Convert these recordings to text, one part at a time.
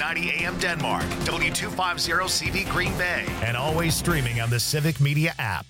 1490 AM Denmark, W250CV Green Bay, and always streaming on the Civic Media app.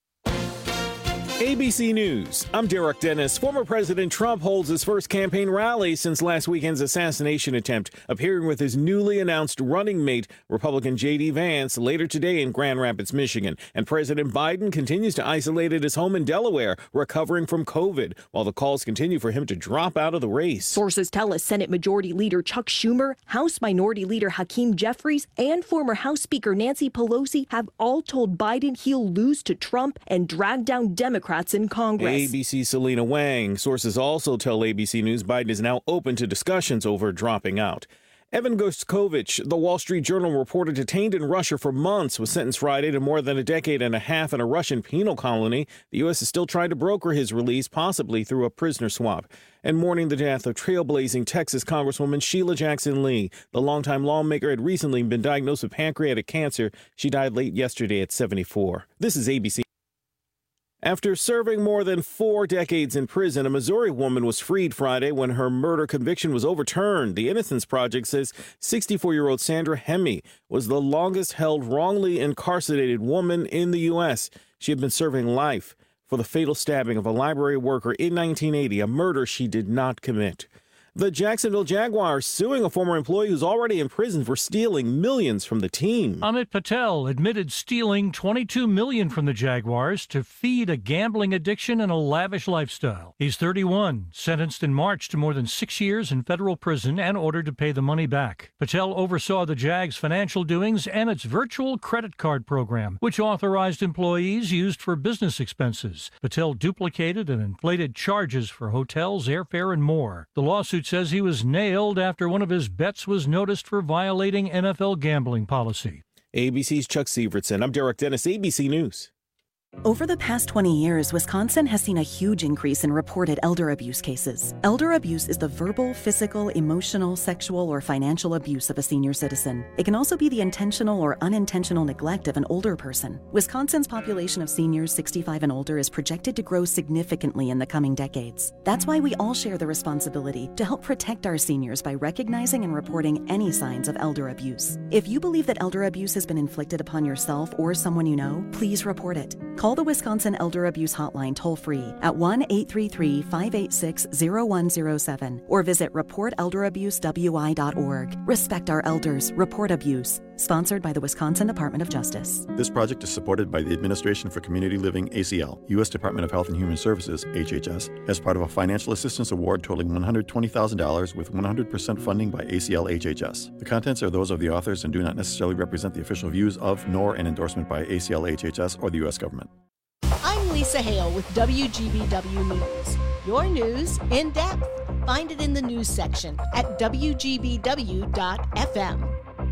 ABC News. I'm Derek Dennis. Former President Trump holds his first campaign rally since last weekend's assassination attempt, appearing with his newly announced running mate, Republican J.D. Vance, later today in Grand Rapids, Michigan. And President Biden continues to isolate at his home in Delaware, recovering from COVID, while the calls continue for him to drop out of the race. Sources tell us Senate Majority Leader Chuck Schumer, House Minority Leader Hakeem Jeffries, and former House Speaker Nancy Pelosi have all told Biden he'll lose to Trump and drag down Democrats in Congress. ABC's Selena Wang. Sources also tell ABC News Biden is now open to discussions over dropping out. Evan Gershkovich, the Wall Street Journal reporter detained in Russia for months, was sentenced Friday to more than a decade and a half in a Russian penal colony. The U.S. is still trying to broker his release, possibly through a prisoner swap. And mourning the death of trailblazing Texas Congresswoman Sheila Jackson Lee. The longtime lawmaker had recently been diagnosed with pancreatic cancer. She died late yesterday at 74. This is ABC. After serving more than 4 decades in prison, a Missouri woman was freed Friday when her murder conviction was overturned. The Innocence Project says 64-year-old Sandra Hemme was the longest-held wrongly incarcerated woman in the U.S. She had been serving life for the fatal stabbing of a library worker in 1980, a murder she did not commit. The Jacksonville Jaguars suing a former employee who's already in prison for stealing millions from the team. Amit Patel admitted stealing $22 million from the Jaguars to feed a gambling addiction and a lavish lifestyle. He's 31, sentenced in March to more than 6 years in federal prison and ordered to pay the money back. Patel oversaw the Jags' financial doings and its virtual credit card program, which authorized employees used for business expenses. Patel duplicated and inflated charges for hotels, airfare, and more. The lawsuit says he was nailed after one of his bets was noticed for violating NFL gambling policy. ABC's Chuck Sievertson. I'm Derek Dennis, ABC News. Over the past 20 years, Wisconsin has seen a huge increase in reported elder abuse cases. Elder abuse is the verbal, physical, emotional, sexual, or financial abuse of a senior citizen. It can also be the intentional or unintentional neglect of an older person. Wisconsin's population of seniors 65 and older is projected to grow significantly in the coming decades. That's why we all share the responsibility to help protect our seniors by recognizing and reporting any signs of elder abuse. If you believe that elder abuse has been inflicted upon yourself or someone you know, please report it. Call the Wisconsin Elder Abuse Hotline toll-free at 1-833-586-0107 or visit reportelderabusewI.org. Respect our elders. Report abuse. Sponsored by the Wisconsin Department of Justice. This project is supported by the Administration for Community Living, ACL, U.S. Department of Health and Human Services, HHS, as part of a financial assistance award totaling $120,000 with 100% funding by ACL HHS. The contents are those of the authors and do not necessarily represent the official views of, nor an endorsement by ACL HHS or the U.S. government. I'm Lisa Hale with WGBW News. Your news in depth. Find it in the news section at WGBW.FM.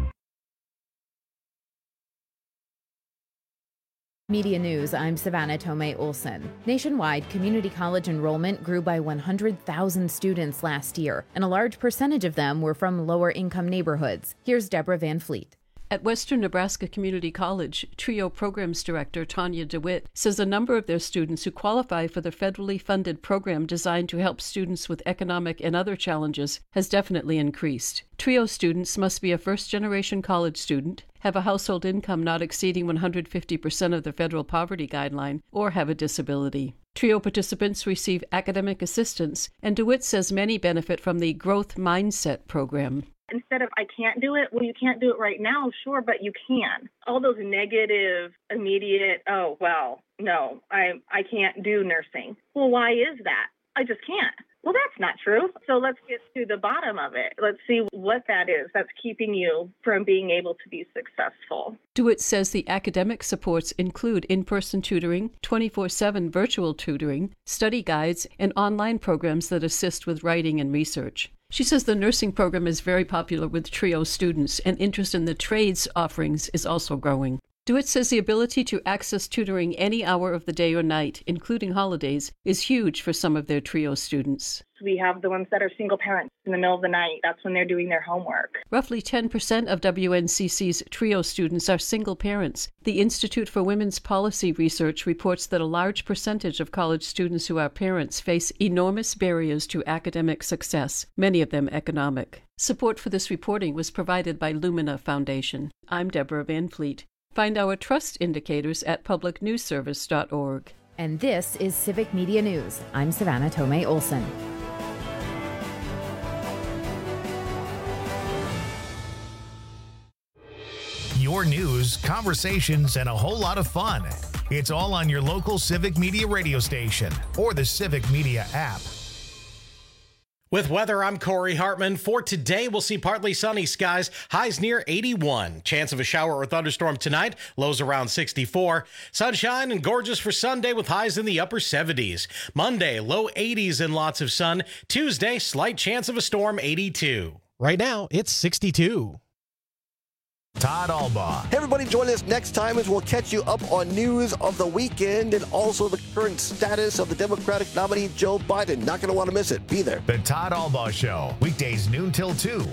Media News, I'm Savannah Tomei Olson. Nationwide, community college enrollment grew by 100,000 students last year, and a large percentage of them were from lower-income neighborhoods. Here's Deborah Van Fleet. At Western Nebraska Community College, TRIO Programs Director Tanya DeWitt says a number of their students who qualify for the federally funded program designed to help students with economic and other challenges has definitely increased. TRIO students must be a first-generation college student, have a household income not exceeding 150% of the federal poverty guideline, or have a disability. TRIO participants receive academic assistance, and DeWitt says many benefit from the Growth Mindset program. Instead of, I can't do it, well, you can't do it right now, sure, but you can. All those negative, immediate, oh, well, no, I can't do nursing. Well, why is that? I just can't. Well, that's not true. So let's get to the bottom of it. Let's see what that is that's keeping you from being able to be successful. DeWitt says the academic supports include in-person tutoring, 24/7 virtual tutoring, study guides, and online programs that assist with writing and research. She says the nursing program is very popular with TRIO students, and interest in the trades offerings is also growing. DeWitt says the ability to access tutoring any hour of the day or night, including holidays, is huge for some of their TRIO students. We have the ones that are single parents in the middle of the night. That's when they're doing their homework. Roughly 10% of WNCC's TRIO students are single parents. The Institute for Women's Policy Research reports that a large percentage of college students who are parents face enormous barriers to academic success, many of them economic. Support for this reporting was provided by Lumina Foundation. I'm Deborah Van Fleet. Find our trust indicators at publicnewsservice.org. And this is Civic Media News. I'm Savannah Tomei Olson. Your news, conversations, and a whole lot of fun. It's all on your local Civic Media radio station or the Civic Media app. With weather, I'm Corey Hartman. For today, we'll see partly sunny skies, highs near 81. Chance of a shower or thunderstorm tonight, lows around 64. Sunshine and gorgeous for Sunday with highs in the upper 70s. Monday, low 80s and lots of sun. Tuesday, slight chance of a storm, 82. Right now, it's 62. Todd Albaugh. Hey everybody, join us next time as we'll catch you up on news of the weekend and also the current status of the Democratic nominee Joe Biden. Not going to want to miss it. Be there. The Todd Albaugh Show, weekdays noon till 2.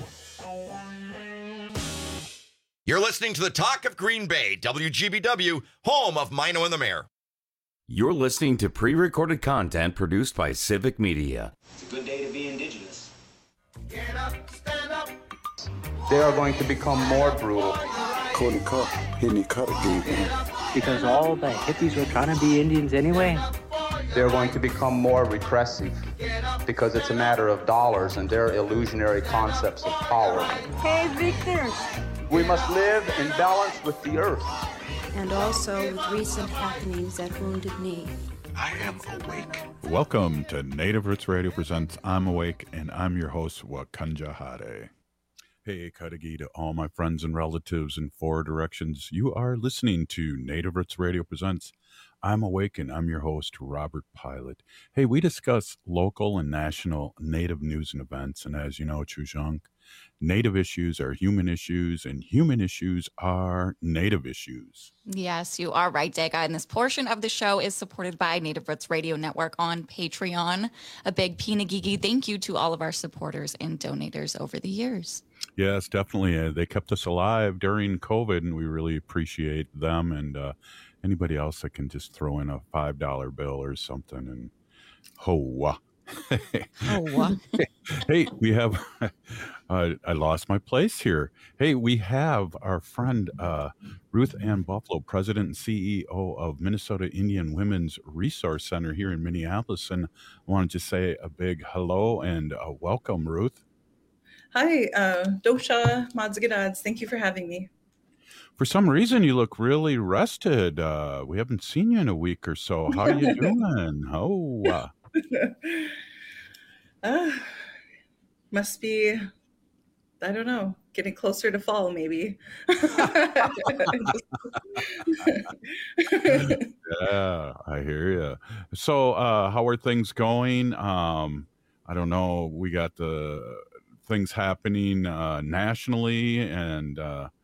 You're listening to the Talk of Green Bay, WGBW, home of Mino and the Mayor. You're listening to pre-recorded content produced by Civic Media. It's a good day to be indigenous. Get up, stand up. They are going to become more brutal. Cody Cup, hitting cut again. Because all the hippies were trying to be Indians anyway. They're going to become more repressive because it's a matter of dollars and their illusionary concepts of power. Hey, Victor. We must live in balance with the earth. And also with recent happenings at Wounded Knee. I am awake. Welcome to Native Roots Radio presents I'm Awake, and I'm your host, Wakanja Hade. Hey, Kadagi, to all my friends and relatives in 4 directions. You are listening to Native Roots Radio presents I'm Awake, and I'm your host, Robert Pilot. Hey, we discuss local and national Native news and events, and as you know, Chujunk, Native issues are human issues, and human issues are Native issues. Yes, you are right, Dega. And this portion of the show is supported by Native Roots Radio Network on Patreon. A big Pinagigi thank you to all of our supporters and donators over the years. Yes, definitely. They kept us alive during COVID, and we really appreciate them. And anybody else that can just throw in a $5 bill or something. And hoa. Hey, we have, I lost my place here. Hey, we have our friend Ruth Ann Buffalo, President and CEO of Minnesota Indian Women's Resource Center here in Minneapolis. And I wanted to say a big hello and welcome, Ruth. Hi, Dosha Madzgadads. Thank you for having me. For some reason, you look really rested. We haven't seen you in a week or so. How are you doing? Oh, must be, I don't know, getting closer to fall, maybe. Yeah, I hear you. So, how are things going? I don't know. We got the things happening nationally, and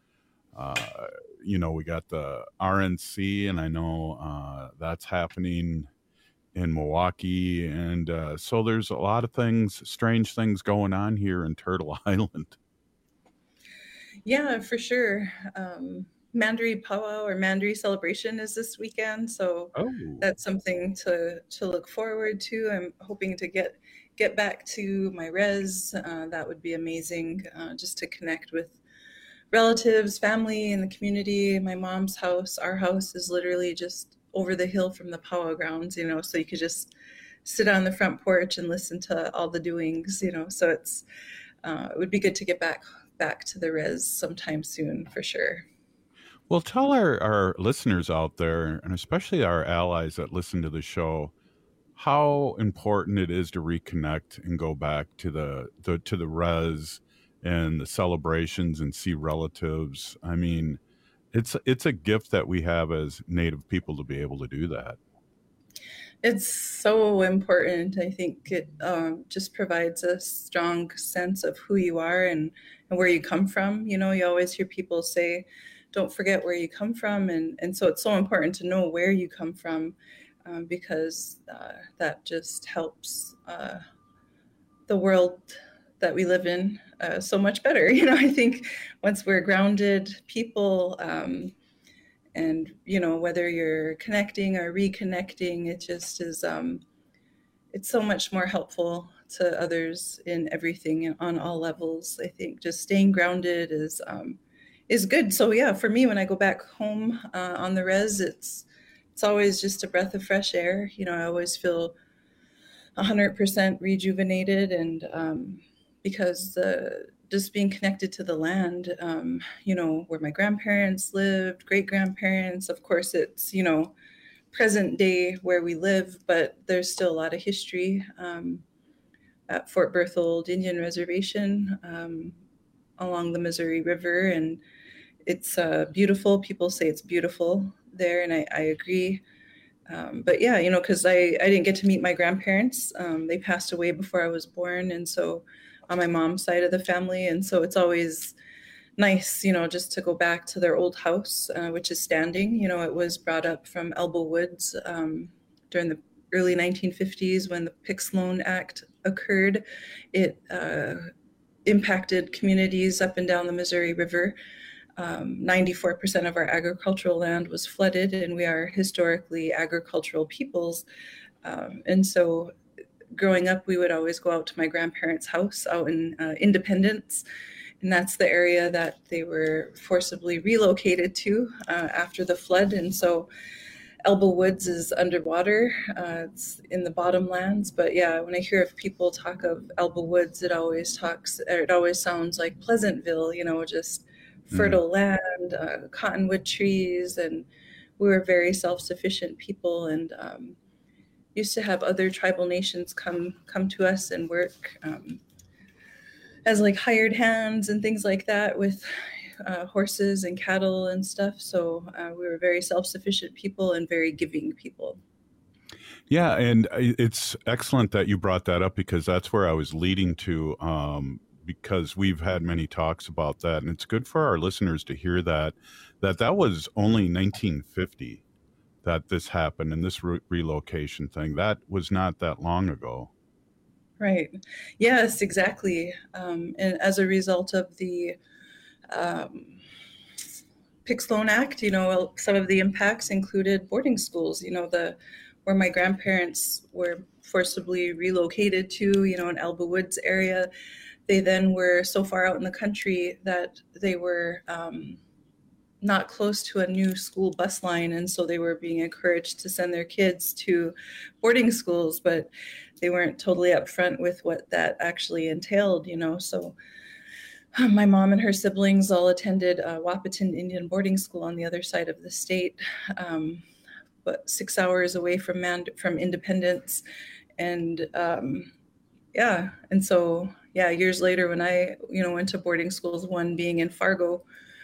we got the RNC, and I know that's happening in Milwaukee, and so there's a lot of things, strange things going on here in Turtle Island. Yeah, for sure. Mandaree Powwow or Mandaree Celebration is this weekend, so that's something to look forward to. I'm hoping to get back to my res. That would be amazing, just to connect with relatives, family, and the community. My mom's house, our house, is literally just over the hill from the powwow grounds, so you could just sit on the front porch and listen to all the doings, so it would be good to get back to the res sometime soon, for sure. Well, tell our listeners out there, and especially our allies that listen to the show, how important it is to reconnect and go back to the res and the celebrations and see relatives. I mean, it's a gift that we have as Native people to be able to do that. It's so important. I think it just provides a strong sense of who you are and where you come from. You always hear people say, don't forget where you come from. And so it's so important to know where you come from, because that just helps the world that we live in so much better. You know, I think once we're grounded people, and, you know, whether you're connecting or reconnecting, it just is, it's so much more helpful to others in everything on all levels. I think just staying grounded is good. So yeah, for me, when I go back home on the res, it's always just a breath of fresh air. You know, I always feel 100% rejuvenated, and because just being connected to the land, you know, where my grandparents lived, great grandparents, of course, it's, you know, present day where we live, but there's still a lot of history at Fort Berthold Indian Reservation along the Missouri River, and it's beautiful. People say it's beautiful there, and I agree. But yeah, you know, because I didn't get to meet my grandparents. They passed away before I was born, and so on my mom's side of the family, and so it's always nice, you know, just to go back to their old house, which is standing. You know, it was brought up from Elbow Woods during the early 1950s when the Pick-Sloan Act occurred. It impacted communities up and down the Missouri River. 94% of our agricultural land was flooded, and we are historically agricultural peoples. And so growing up, we would always go out to my grandparents' house out in Independence, and that's the area that they were forcibly relocated to after the flood. And so Elbow Woods is underwater. It's in the bottomlands. But yeah, when I hear of people talk of Elbow Woods, it always sounds like Pleasantville, you know, just fertile land, cottonwood trees, and we were very self-sufficient people, and used to have other tribal nations come to us and work as like hired hands and things like that with horses and cattle and stuff. So we were very self-sufficient people and very giving people. Yeah, and it's excellent that you brought that up, because that's where I was leading to, because we've had many talks about that, and it's good for our listeners to hear that was only 1950 that this happened, and this relocation thing, that was not that long ago. Right. Yes, exactly. And as a result of the Pick-Sloan Act, you know, some of the impacts included boarding schools, you know, where my grandparents were forcibly relocated to, you know, in Elbow Woods area. They then were so far out in the country that they were not close to a new school bus line. And so they were being encouraged to send their kids to boarding schools, but they weren't totally upfront with what that actually entailed, you know. So my mom and her siblings all attended Wahpeton Indian boarding school on the other side of the state, but 6 hours away from Independence. And yeah, and so yeah, years later when I, you know, went to boarding schools, one being in Fargo,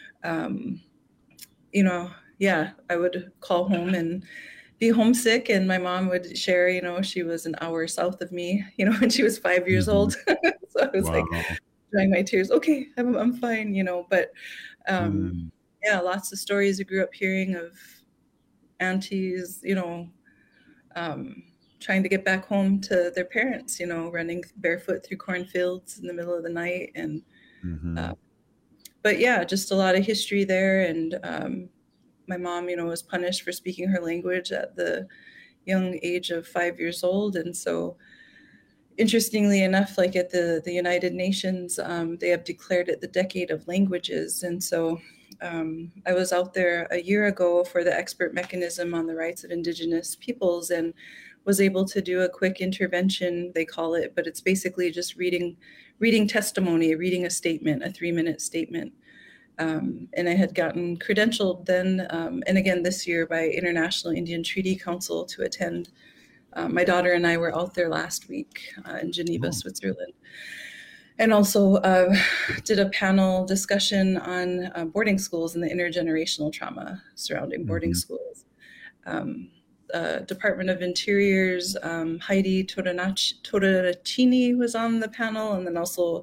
you know, yeah, I would call home and be homesick, and my mom would share, you know, she was an hour south of me, you know, when she was 5 years old. So I was like drying my tears. Okay, I'm fine, you know, but yeah, lots of stories I grew up hearing of aunties, you know, trying to get back home to their parents, you know, running barefoot through cornfields in the middle of the night. And, but yeah, just a lot of history there. And my mom, you know, was punished for speaking her language at the young age of 5 years old. And so interestingly enough, like at the United Nations, they have declared it the Decade of Languages. And so I was out there a year ago for the expert mechanism on the rights of Indigenous peoples, and was able to do a quick intervention, they call it, but it's basically just reading testimony, reading a statement, a 3-minute statement. And I had gotten credentialed then, and again this year by International Indian Treaty Council to attend. My daughter and I were out there last week in Geneva, Switzerland, and also did a panel discussion on boarding schools and the intergenerational trauma surrounding boarding schools. Department of Interior's Heidi Todanacini was on the panel, and then also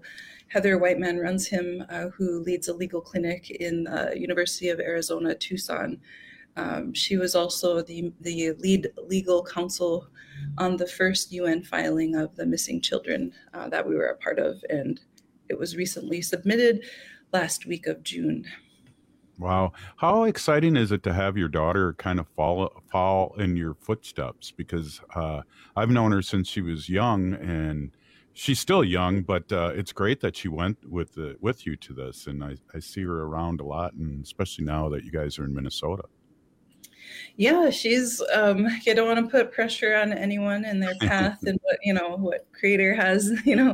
Heather Whiteman runs him, who leads a legal clinic in University of Arizona, Tucson. She was also the lead legal counsel on the first UN filing of the missing children that we were a part of, and it was recently submitted last week of June. Wow. How exciting is it to have your daughter kind of fall in your footsteps? Because I've known her since she was young, and she's still young, but it's great that she went with you to this. And I see her around a lot, and especially now that you guys are in Minnesota. Yeah, she's, you don't want to put pressure on anyone in their path and what Creator has,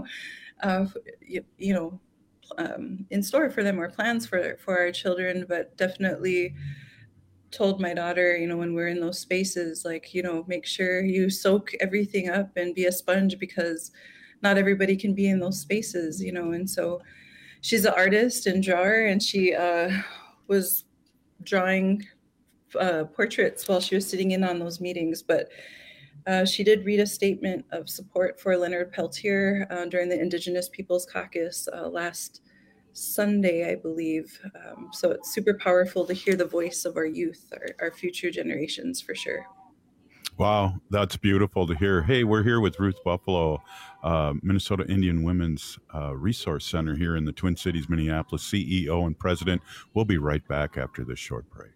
in store for them or plans for our children, but definitely told my daughter, when we're in those spaces, make sure you soak everything up and be a sponge, because not everybody can be in those spaces, and so she's an artist and drawer, and she was drawing portraits while she was sitting in on those meetings, but she did read a statement of support for Leonard Peltier during the Indigenous Peoples Caucus last Sunday, I believe. So it's super powerful to hear the voice of our youth, our future generations, for sure. Wow, that's beautiful to hear. Hey, we're here with Ruth Buffalo, Minnesota Indian Women's Resource Center here in the Twin Cities, Minneapolis, CEO and president. We'll be right back after this short break.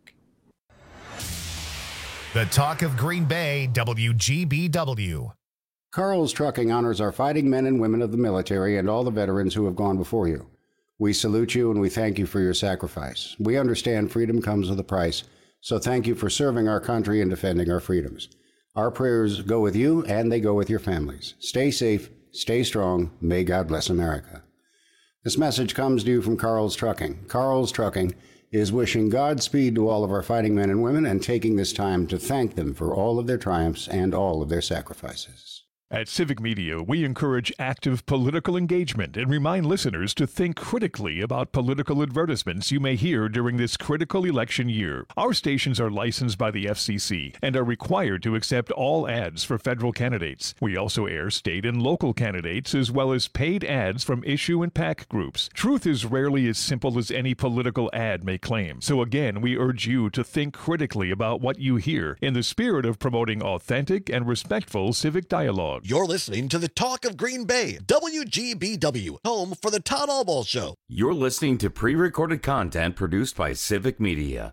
The Talk of Green Bay, WGBW. Carl's Trucking honors our fighting men and women of the military and all the veterans who have gone before you. We salute you and we thank you for your sacrifice. We understand freedom comes with a price, so thank you for serving our country and defending our freedoms. Our prayers go with you and they go with your families. Stay safe, stay strong. May God bless America. This message comes to you from Carl's Trucking. Carl's Trucking is wishing Godspeed to all of our fighting men and women and taking this time to thank them for all of their triumphs and all of their sacrifices. At Civic Media, we encourage active political engagement and remind listeners to think critically about political advertisements you may hear during this critical election year. Our stations are licensed by the FCC and are required to accept all ads for federal candidates. We also air state and local candidates as well as paid ads from issue and PAC groups. Truth is rarely as simple as any political ad may claim. So again, we urge you to think critically about what you hear in the spirit of promoting authentic and respectful civic dialogue. You're listening to the Talk of Green Bay, WGBW, home for the Todd Albaugh Show. You're listening to pre-recorded content produced by Civic Media.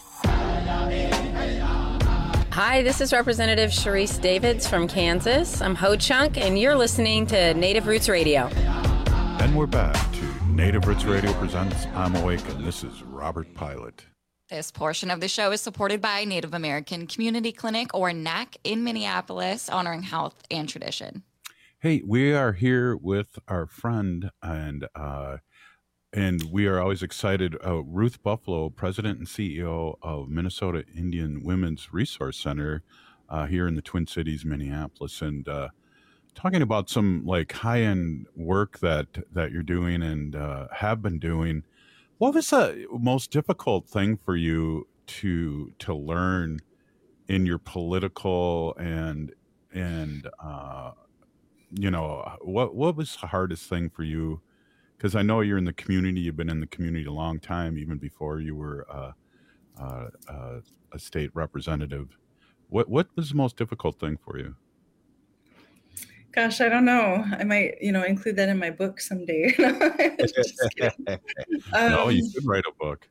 Hi, this is Representative Sharice Davids from Kansas. I'm Ho Chunk, and you're listening to Native Roots Radio. And we're back to Native Roots Radio presents I'm Awake, and this is Robert Pilot. This portion of the show is supported by Native American Community Clinic, or NAC, in Minneapolis, honoring health and tradition. Hey, we are here with our friend, and we are always excited. Ruth Buffalo, President and CEO of Minnesota Indian Women's Resource Center here in the Twin Cities, Minneapolis, and talking about some high-end work that you're doing and have been doing. What was the most difficult thing for you to learn in your political and what was the hardest thing for you? Because I know you're in the community. You've been in the community a long time, even before you were a state representative. What was the most difficult thing for you? Gosh, I don't know. I might, include that in my book someday. Just kidding. No, you could write a book.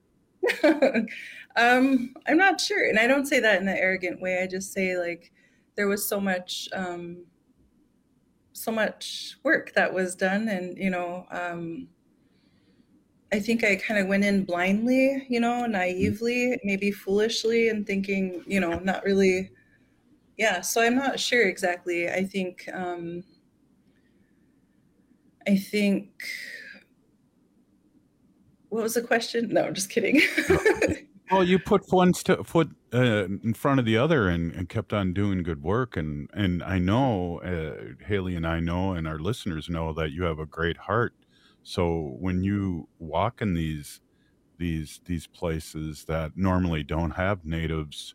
I'm not sure. And I don't say that in an arrogant way. I just say there was so much work that was done. And, I think I kind of went in blindly, naively, maybe foolishly, and thinking, not really. Yeah, so I'm not sure exactly. I think what was the question? No, I'm just kidding. Well, you put one foot in front of the other and kept on doing good work. And I know, Haley and I know, and our listeners know that you have a great heart. So when you walk in these places that normally don't have natives,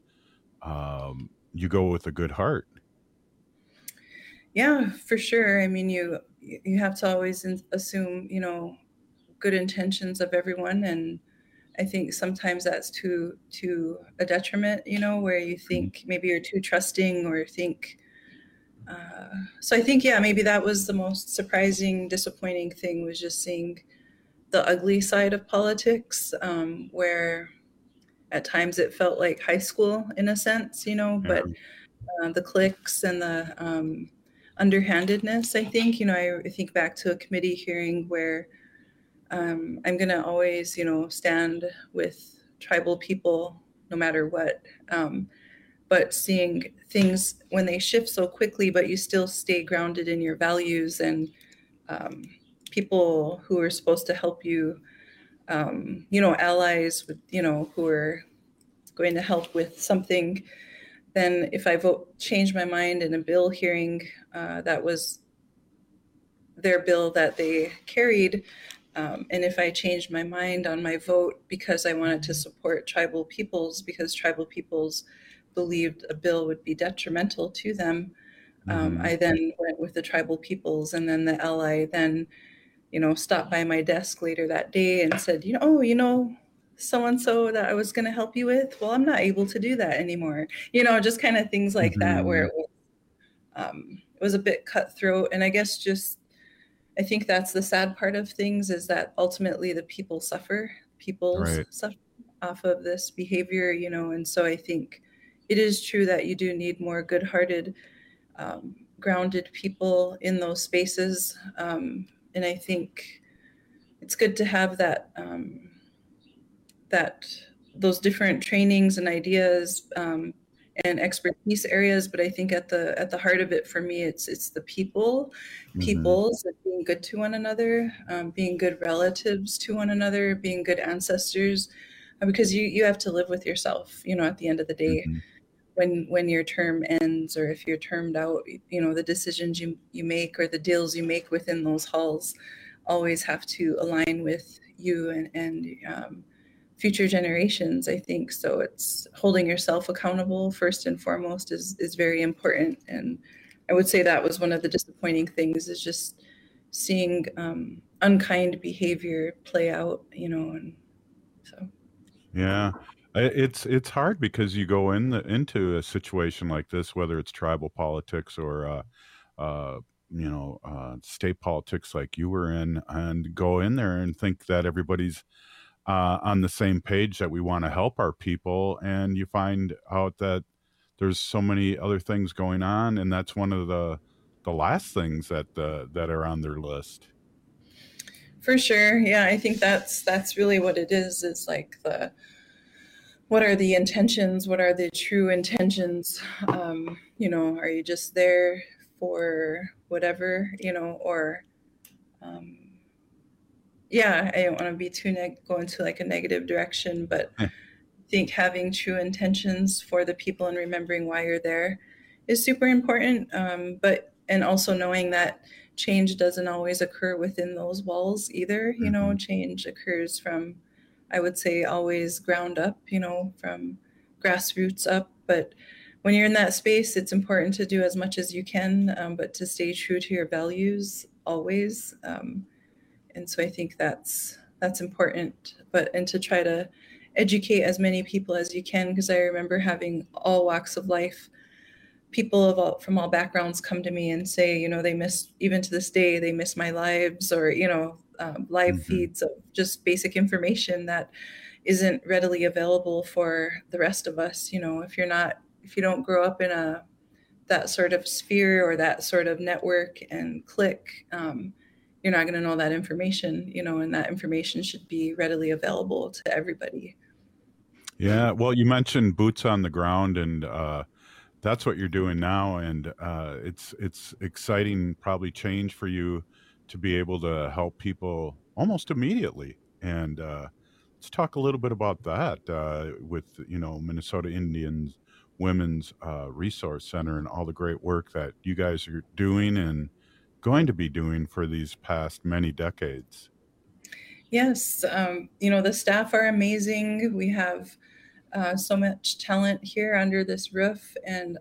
you go with a good heart. Yeah, for sure. I mean, you you have to always assume, good intentions of everyone. And I think sometimes that's to a detriment, where you think maybe you're too trusting or think. So I think, maybe that was the most surprising, disappointing thing, was just seeing the ugly side of politics, where at times it felt like high school in a sense, but the cliques and the underhandedness, I think, I think back to a committee hearing where I'm going to always, stand with tribal people no matter what. But seeing things when they shift so quickly, but you still stay grounded in your values, and people who are supposed to help you, allies with, who are going to help with something, then if I change my mind in a bill hearing, that was their bill that they carried, and if I changed my mind on my vote because I wanted to support tribal peoples, because tribal peoples believed a bill would be detrimental to them, I then went with the tribal peoples, and then the ally then, stopped by my desk later that day and said, so-and-so that I was going to help you with, well, I'm not able to do that anymore. Just kind of things like that, where it was a bit cutthroat. And I guess I think that's the sad part of things, is that ultimately the people suffer. People suffer off of this behavior, and so I think it is true that you do need more good-hearted, grounded people in those spaces. And I think it's good to have that, those different trainings and ideas, and expertise areas. But I think at the heart of it for me, it's the peoples, being good to one another, being good relatives to one another, being good ancestors, because you have to live with yourself, at the end of the day. When your term ends, or if you're termed out, the decisions you make or the deals you make within those halls always have to align with you and future generations, I think. So it's holding yourself accountable first and foremost is very important. And I would say that was one of the disappointing things, is just seeing unkind behavior play out, and so. Yeah. It's hard because you go into a situation like this, whether it's tribal politics or state politics like you were in, and go in there and think that everybody's on the same page, that we want to help our people, and you find out that there's so many other things going on, and that's one of the last things that are on their list. For sure, yeah, I think that's really what it is. It's like what are the intentions? What are the true intentions? Are you just there for whatever, or, I don't want to be too go into like a negative direction, but I think having true intentions for the people and remembering why you're there is super important. And also knowing that change doesn't always occur within those walls either. Change occurs from, I would say, always ground up, from grassroots up. But when you're in that space, it's important to do as much as you can, but to stay true to your values always. And so I think that's important, and to try to educate as many people as you can, because I remember having all walks of life, people from all backgrounds come to me and say, they miss, even to this day, they miss my lives, or, live feeds of just basic information that isn't readily available for the rest of us. If you don't grow up in that sort of sphere or that sort of network and click, you're not going to know that information, and that information should be readily available to everybody. Yeah. Well, you mentioned boots on the ground, and that's what you're doing now. And it's exciting, probably change for you to be able to help people almost immediately. And let's talk a little bit about that with, Minnesota Indians Women's Resource Center and all the great work that you guys are doing and going to be doing for these past many decades. Yes. The staff are amazing. We have so much talent here under this roof. And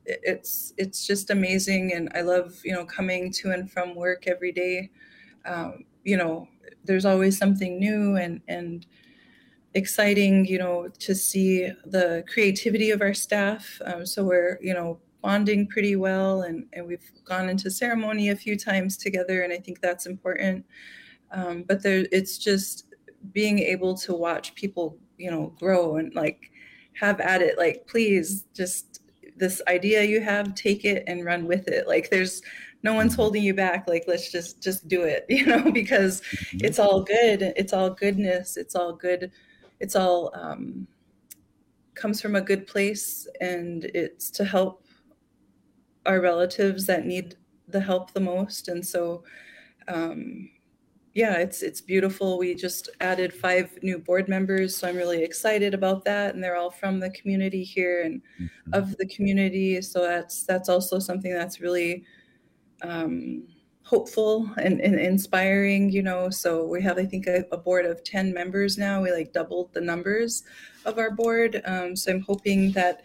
it's just amazing. And I love, coming to and from work every day. There's always something new and exciting, to see the creativity of our staff. So we're, bonding pretty well, and we've gone into ceremony a few times together, and I think that's important. But it's just being able to watch people, grow and like have at it. Like, please, just this idea you have, take it and run with it. Like, there's no one's holding you back. Like, let's just do it, because it's all good. It's all goodness. It's all good. It's all comes from a good place, and it's to help our relatives that need the help the most. And so, it's beautiful. We just added 5 new board members, so I'm really excited about that. And they're all from the community here and of the community. So that's also something that's really hopeful and inspiring, So we have, I think, a board of 10 members now. We like doubled the numbers of our board. So I'm hoping that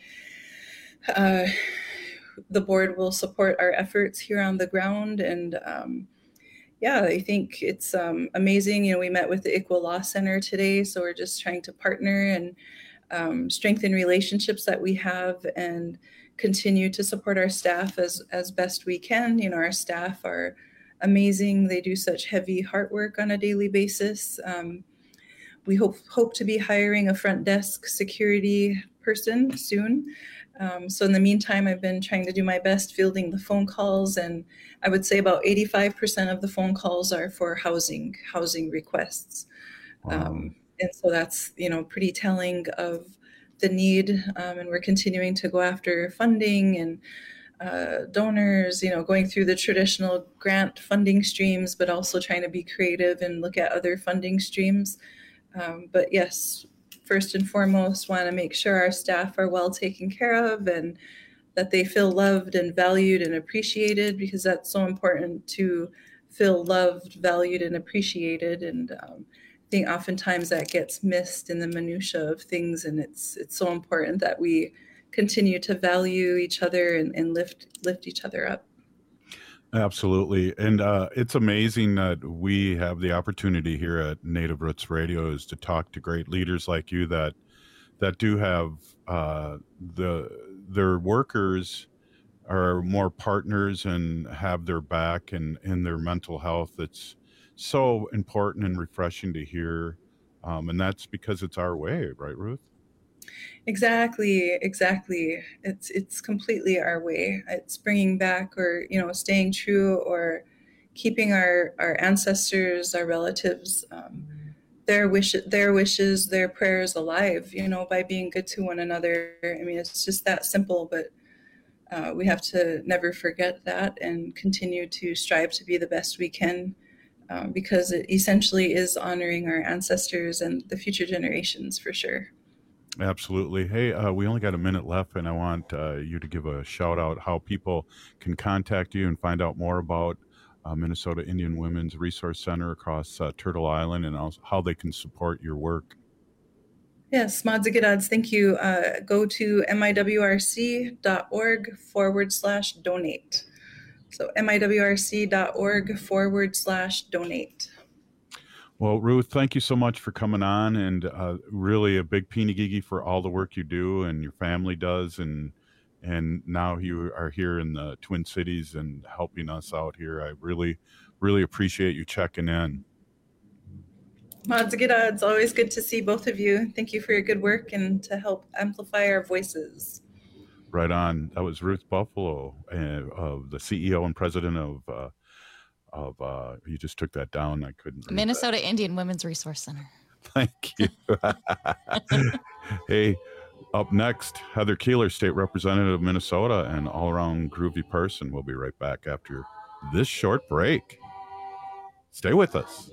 the board will support our efforts here on the ground. And I think it's amazing. We met with the ICWA Law Center today, so we're just trying to partner and strengthen relationships that we have and continue to support our staff as best we can. Our staff are amazing. They do such heavy heart work on a daily basis. We hope to be hiring a front desk security person soon. So in the meantime, I've been trying to do my best fielding the phone calls, and I would say about 85% of the phone calls are for housing requests. And so that's, pretty telling of the need. And we're continuing to go after funding and donors, going through the traditional grant funding streams, but also trying to be creative and look at other funding streams. But yes, first and foremost, want to make sure our staff are well taken care of and that they feel loved and valued and appreciated, because that's so important to feel loved, valued, and appreciated. And I think oftentimes that gets missed in the minutia of things, and it's so important that we continue to value each other and lift each other up. Absolutely. And it's amazing that we have the opportunity here at Native Roots Radio is to talk to great leaders like you that do have their workers are more partners and have their back and in their mental health. It's so important and refreshing to hear. And that's because it's our way, right, Ruth? Exactly. It's completely our way. It's bringing back or, staying true or keeping our ancestors, our relatives, their wishes, their prayers alive, by being good to one another. I mean, it's just that simple, but we have to never forget that and continue to strive to be the best we can, because it essentially is honoring our ancestors and the future generations for sure. Absolutely. Hey, we only got a minute left, and I want you to give a shout out how people can contact you and find out more about Minnesota Indian Women's Resource Center across Turtle Island, and also how they can support your work. Yes, Modzigadadz, thank you. Go to miwrc.org/donate. So miwrc.org/donate. Well, Ruth, thank you so much for coming on, and really a big Pinigigi for all the work you do and your family does, and now you are here in the Twin Cities and helping us out here. I really, really appreciate you checking in. Modzigadadz, always good to see both of you. Thank you for your good work and to help amplify our voices. Right on. That was Ruth Buffalo, the CEO and president of you just took that down. I couldn't. Minnesota Indian Women's Resource Center. Thank you. Hey, up next, Heather Keeler, State Representative of Minnesota and all-around groovy person. We'll be right back after this short break. Stay with us.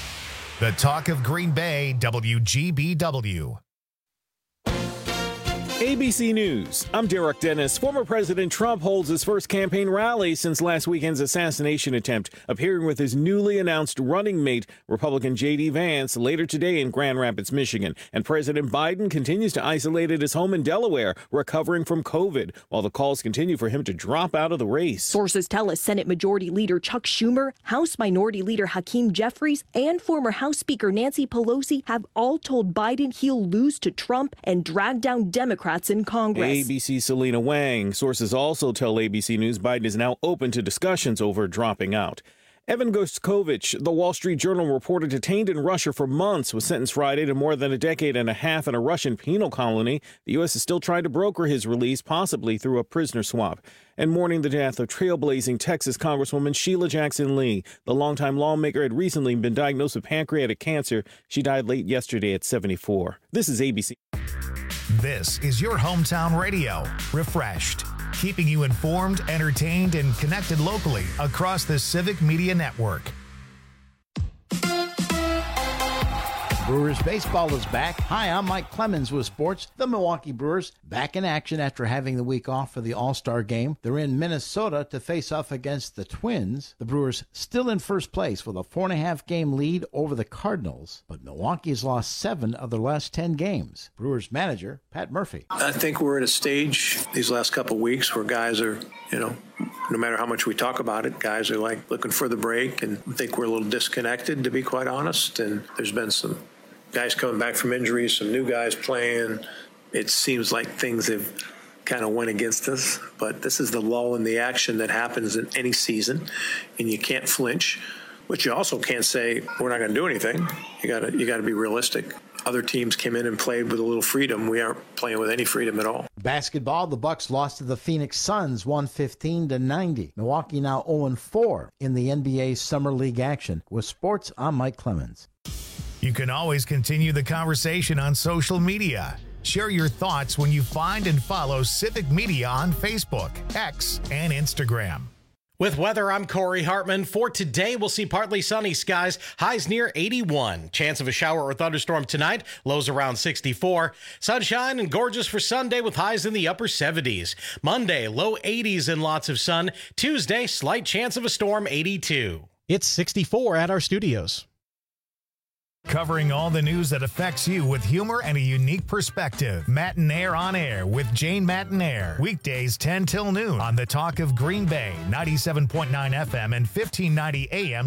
The Talk of Green Bay, WGBW. ABC News. I'm Derek Dennis. Former President Trump holds his first campaign rally since last weekend's assassination attempt, appearing with his newly announced running mate, Republican J.D. Vance, later today in Grand Rapids, Michigan. And President Biden continues to isolate at his home in Delaware, recovering from COVID, while the calls continue for him to drop out of the race. Sources tell us Senate Majority Leader Chuck Schumer, House Minority Leader Hakeem Jeffries, and former House Speaker Nancy Pelosi have all told Biden he'll lose to Trump and drag down Democrats in Congress. ABC's Selena Wang. Sources also tell ABC News Biden is now open to discussions over dropping out. Evan Goskovich, the Wall Street Journal reporter detained in Russia for months, was sentenced Friday to more than a decade and a half in a Russian penal colony. The U.S. is still trying to broker his release, possibly through a prisoner swap. And mourning the death of trailblazing Texas Congresswoman Sheila Jackson Lee. The longtime lawmaker had recently been diagnosed with pancreatic cancer. She died late yesterday at 74. This is ABC. This is your hometown radio, Refreshed, keeping you informed, entertained, and connected locally across the Civic Media Network. Brewers baseball is back. Hi, I'm Mike Clemens with sports. The Milwaukee Brewers back in action after having the week off for the All-Star game. They're in Minnesota to face off against the Twins. The Brewers still in first place with a 4.5 game lead over the Cardinals, but Milwaukee's lost 7 of their last 10 games. Brewers manager Pat Murphy. I think we're at a stage these last couple of weeks where guys are, no matter how much we talk about it, guys are like looking for the break, and I think we're a little disconnected, to be quite honest. And there's been some guys coming back from injuries, some new guys playing. It seems like things have kind of went against us, but this is the lull in the action that happens in any season, and you can't flinch. But you also can't say we're not going to do anything. You got to be realistic. Other teams came in and played with a little freedom. We aren't playing with any freedom at all. Basketball, the Bucks lost to the Phoenix Suns 115-90. Milwaukee now 0-4 in the NBA Summer League action. With sports, I'm Mike Clemens. You can always continue the conversation on social media. Share your thoughts when you find and follow Civic Media on Facebook, X, and Instagram. With weather, I'm Corey Hartman. For today, we'll see partly sunny skies, highs near 81. Chance of a shower or thunderstorm tonight, lows around 64. Sunshine and gorgeous for Sunday with highs in the upper 70s. Monday, low 80s and lots of sun. Tuesday, slight chance of a storm, 82. It's 64 at our studios. Covering all the news that affects you with humor and a unique perspective. Matinaire on Air with Jane Matinaire. Weekdays 10 till noon on the Talk of Green Bay, 97.9 FM and 1590 AM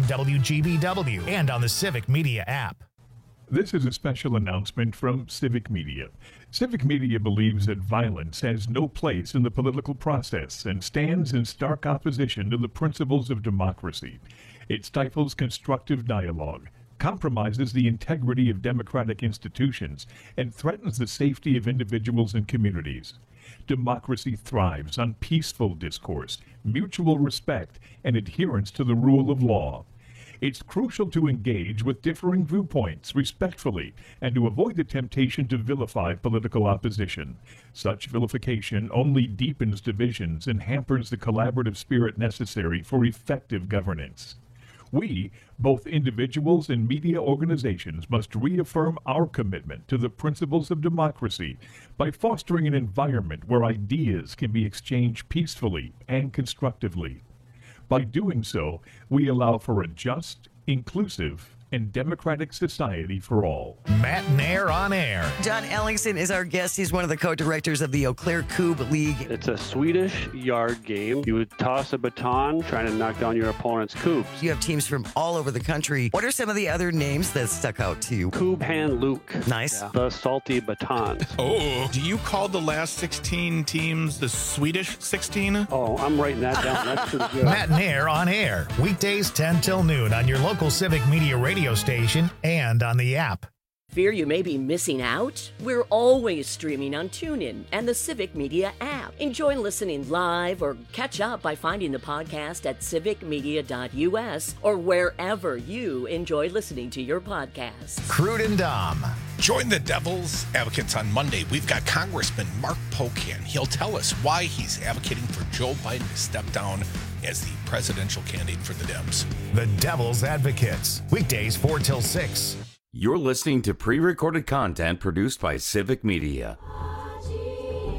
WGBW, and on the Civic Media app. This is a special announcement from Civic Media. Civic Media believes that violence has no place in the political process and stands in stark opposition to the principles of democracy. It stifles constructive dialogue, compromises the integrity of democratic institutions, and threatens the safety of individuals and communities. Democracy thrives on peaceful discourse, mutual respect, and adherence to the rule of law. It's crucial to engage with differing viewpoints respectfully and to avoid the temptation to vilify political opposition. Such vilification only deepens divisions and hampers the collaborative spirit necessary for effective governance. We, both individuals and media organizations, must reaffirm our commitment to the principles of democracy by fostering an environment where ideas can be exchanged peacefully and constructively. By doing so, we allow for a just, inclusive, and democratic society for all. Matinaire on Air. John Ellingson is our guest. He's one of the co-directors of the Eau Claire Coupe League. It's a Swedish yard game. You would toss a baton trying to knock down your opponent's coops. You have teams from all over the country. What are some of the other names that stuck out to you? Coupe Hand Luke. Nice. Yeah. The salty baton. Oh, do you call the last 16 teams the Swedish 16? Oh, I'm writing that down. That's pretty good. Matinaire on Air. Weekdays 10 till noon on your local Civic Media radio station and on the app. Fear you may be missing out? We're always streaming on TuneIn and the Civic Media app. Enjoy listening live or catch up by finding the podcast at civicmedia.us or wherever you enjoy listening to your podcasts. Crude and Dom. Join the Devil's Advocates on Monday. We've got Congressman Mark Pocan. He'll tell us why he's advocating for Joe Biden to step down as the presidential candidate for the Dems. The Devil's Advocates. Weekdays 4 till 6. You're listening to pre-recorded content produced by Civic Media.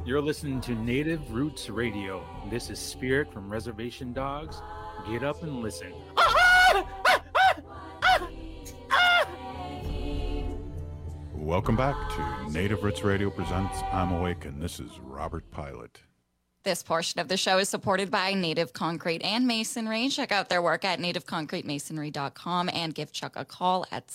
You're listening to Native Roots Radio. This is Spirit from Reservation Dogs. Get up and listen. Welcome back to Native Roots Radio presents I'm Awake, and this is Robert Pilot. This portion of the show is supported by Native Concrete and Masonry. Check out their work at nativeconcretemasonry.com and give Chuck a call at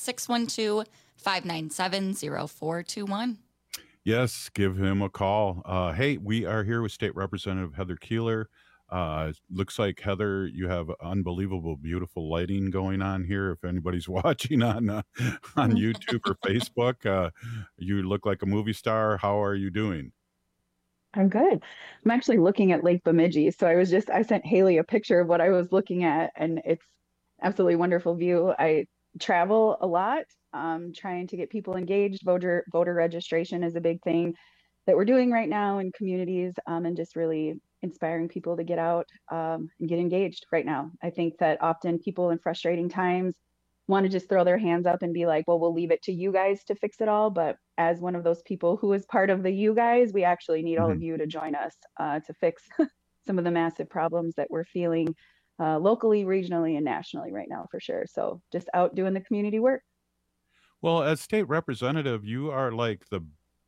612-597-0421. Yes, give him a call. Hey, we are here with State Representative Heather Keeler. Looks like, Heather, you have unbelievable, beautiful lighting going on here. If anybody's watching on YouTube or Facebook, you look like a movie star. How are you doing? I'm good. I'm actually looking at Lake Bemidji. So I sent Haley a picture of what I was looking at, and it's absolutely wonderful view. I travel a lot, trying to get people engaged. Voter registration is a big thing that we're doing right now in communities, and just really inspiring people to get out and get engaged right now. I think that often people in frustrating times want to just throw their hands up and be like, well, we'll leave it to you guys to fix it all. But as one of those people who is part of the you guys, we actually need all of you to join us to fix some of the massive problems that we're feeling locally, regionally, and nationally right now, for sure. So just out doing the community work. Well, as state representative, you are like the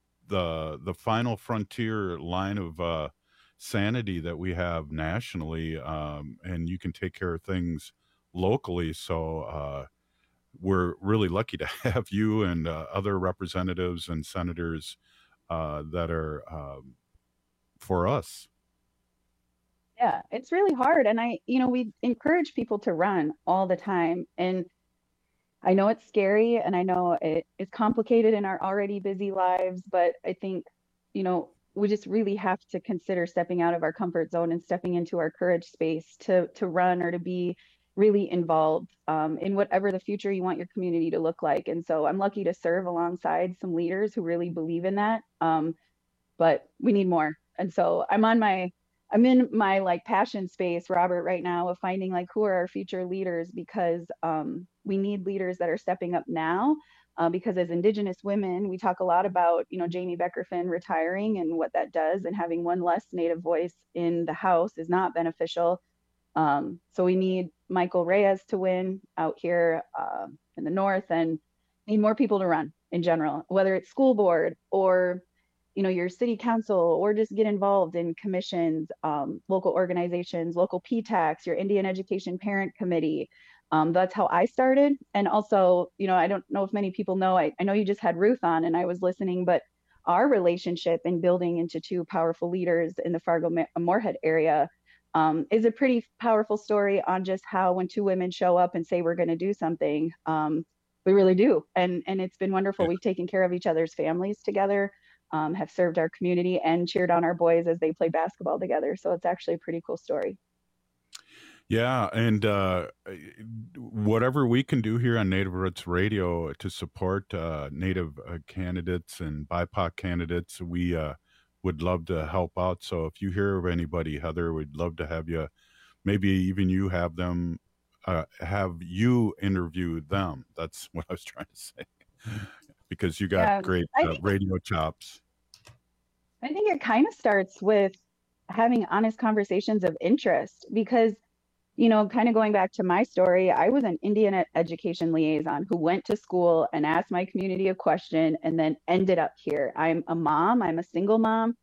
final frontier line of sanity that we have nationally, and you can take care of things locally. So we're really lucky to have you and other representatives and senators that are for us. Yeah, it's really hard. And we encourage people to run all the time. And I know it's scary, and I know it's complicated in our already busy lives, but I think, we just really have to consider stepping out of our comfort zone and stepping into our courage space to run or to be really involved in whatever the future you want your community to look like. And so I'm lucky to serve alongside some leaders who really believe in that. But we need more. And so I'm in my like passion space, Robert, right now of finding like who are our future leaders, because we need leaders that are stepping up now. Because as Indigenous women, we talk a lot about, Jamie Becker-Finn retiring and what that does, and having one less Native voice in the House is not beneficial. So we need Michael Reyes to win out here in the North, and need more people to run in general, whether it's school board or, your city council, or just get involved in commissions, local organizations, local PTACs, your Indian Education Parent Committee. That's how I started. And also, I don't know if many people know, I know you just had Ruth on and I was listening, but our relationship in building into two powerful leaders in the Fargo-Moorhead area is a pretty powerful story on just how when two women show up and say we're going to do something, we really do. And it's been wonderful. We've taken care of each other's families together, have served our community, and cheered on our boys as they play basketball together. So it's actually a pretty cool story. Yeah, and whatever we can do here on Native Roots Radio to support Native candidates and BIPOC candidates, we would love to help out. So if you hear of anybody, Heather, we'd love to have you, maybe even you have them, have you interview them. That's what I was trying to say, because you got great radio chops. I think it kind of starts with having honest conversations of interest, because kind of going back to my story, I was an Indian education liaison who went to school and asked my community a question and then ended up here. I'm a mom. I'm a single mom.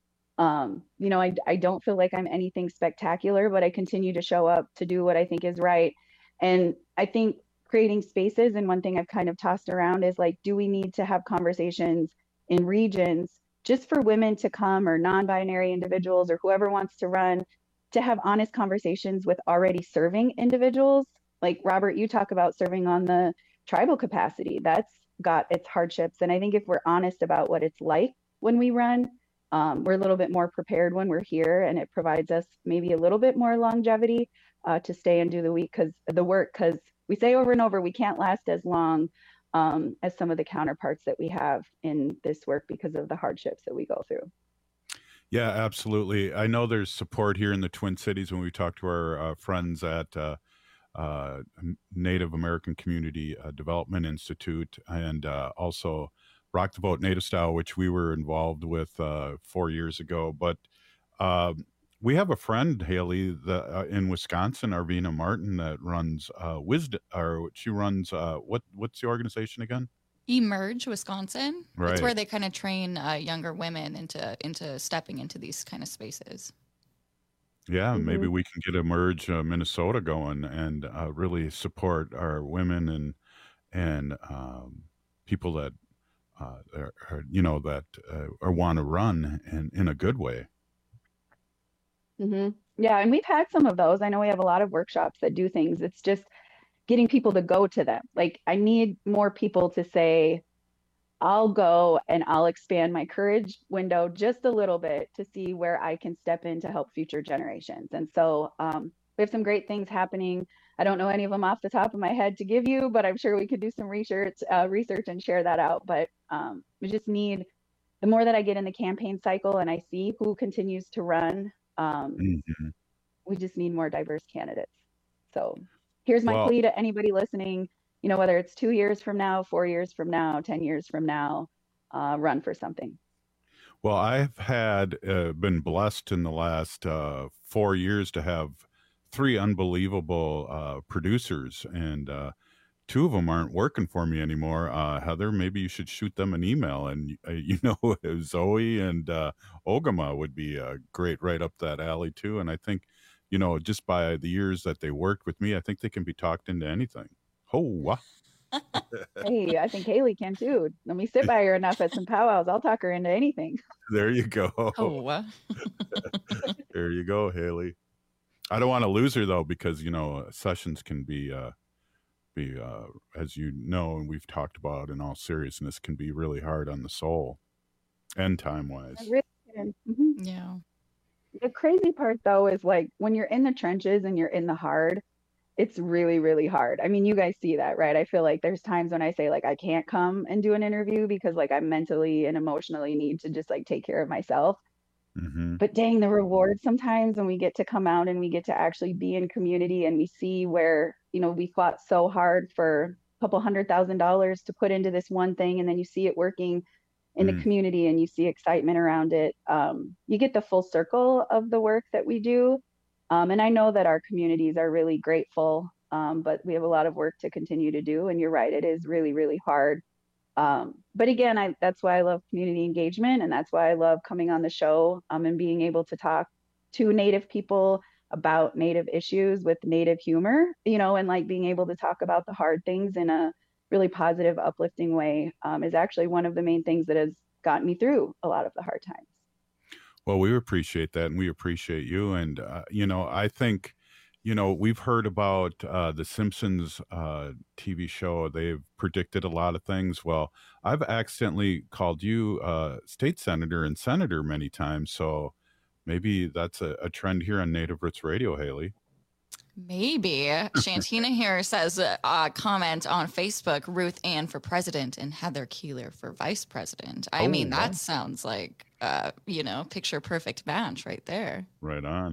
I don't feel like I'm anything spectacular, but I continue to show up to do what I think is right. And I think creating spaces, and one thing I've kind of tossed around is like, do we need to have conversations in regions just for women to come, or non-binary individuals, or whoever wants to run, to have honest conversations with already serving individuals? Like, Robert, you talk about serving on the tribal capacity. That's got its hardships. And I think if we're honest about what it's like when we run, we're a little bit more prepared when we're here, and it provides us maybe a little bit more longevity to stay and do the work, because we say over and over, we can't last as long as some of the counterparts that we have in this work because of the hardships that we go through. Yeah, absolutely. I know there's support here in the Twin Cities when we talk to our friends at Native American Community Development Institute, and also Rock the Vote Native Style, which we were involved with 4 years ago. But we have a friend, Haley, in Wisconsin, Arvina Martin, that runs Wisdom, or she runs what's the organization again? Emerge Wisconsin. Right. It's where they kind of train younger women into stepping into these kind of spaces. Yeah, maybe we can get Emerge Minnesota going and really support our women and people that want to run in a good way. Mm-hmm. Yeah, and we've had some of those. I know we have a lot of workshops that do things. It's just getting people to go to them. Like, I need more people to say, I'll go and I'll expand my courage window just a little bit to see where I can step in to help future generations. And so we have some great things happening. I don't know any of them off the top of my head to give you, but I'm sure we could do some research and share that out. But we just need, the more that I get in the campaign cycle and I see who continues to run, we just need more diverse candidates. So here's my plea to anybody listening, whether it's 2 years from now, 4 years from now, 10 years from now, run for something. Well, I've been blessed in the last 4 years to have 3 unbelievable producers, and 2 of them aren't working for me anymore. Heather, maybe you should shoot them an email, and Zoe and Ogama would be great right up that alley too. And I think, just by the years that they worked with me, I think they can be talked into anything. Oh, hey, I think Haley can too. Let me sit by her enough at some powwows. I'll talk her into anything. There you go. Oh, there you go, Haley. I don't want to lose her though, because sessions can be as you know, and we've talked about in all seriousness, can be really hard on the soul and time wise. Yeah. The crazy part though is, like, when you're in the trenches and you're in the hard, it's really, really hard. I mean, you guys see that, right? I feel like there's times when I say, like, I can't come and do an interview because, like, I mentally and emotionally need to just, like, take care of myself. But dang, the reward sometimes when we get to come out and we get to actually be in community and we see where, we fought so hard for a couple $100,000 to put into this one thing, and then you see it working in the community and you see excitement around it. You get the full circle of the work that we do. And I know that our communities are really grateful, but we have a lot of work to continue to do. And you're right, it is really, really hard. But again, that's why I love community engagement, and that's why I love coming on the show and being able to talk to Native people about Native issues with Native humor, and like being able to talk about the hard things in a really positive, uplifting way is actually one of the main things that has gotten me through a lot of the hard times. Well, we appreciate that, and we appreciate you. And, I think, we've heard about the Simpsons TV show. They've predicted a lot of things. Well, I've accidentally called you state senator and senator many times. So maybe that's a trend here on Native Roots Radio, Haley. Maybe. Shantina here says, comment on Facebook, Ruth Ann for president and Heather Keeler for vice president. I mean, that sounds like, picture perfect match right there. Right on.